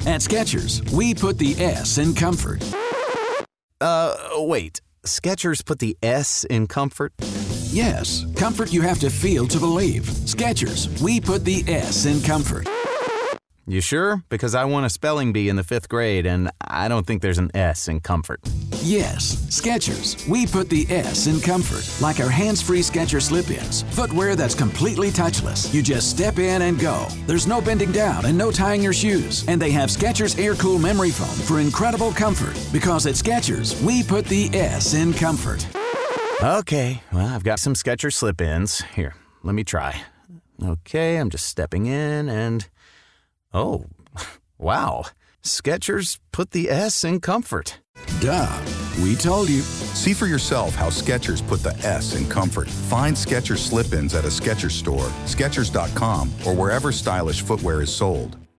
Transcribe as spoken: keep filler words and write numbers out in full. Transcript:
At Skechers, we put the S in comfort. Uh, wait. Skechers put the S in comfort? Yes, comfort you have to feel to believe. Skechers, we put the S in comfort. You sure? Because I won a spelling bee in the fifth grade, and I don't think there's an S in comfort. Yes, Skechers, we put the S in comfort, like our hands-free Skechers slip-ins. Footwear that's completely touchless. You just step in and go. There's no bending down and no tying your shoes. And they have Skechers Air-Cool Memory Foam for incredible comfort. Because at Skechers, we put the S in comfort. Okay, well, I've got some Skechers slip-ins. Here, let me try. Okay, I'm just stepping in and... Oh, wow. Skechers put the S in comfort. Duh, we told you. See for yourself how Skechers put the S in comfort. Find Skechers slip-ins at a Skechers store, Skechers dot com, or wherever stylish footwear is sold.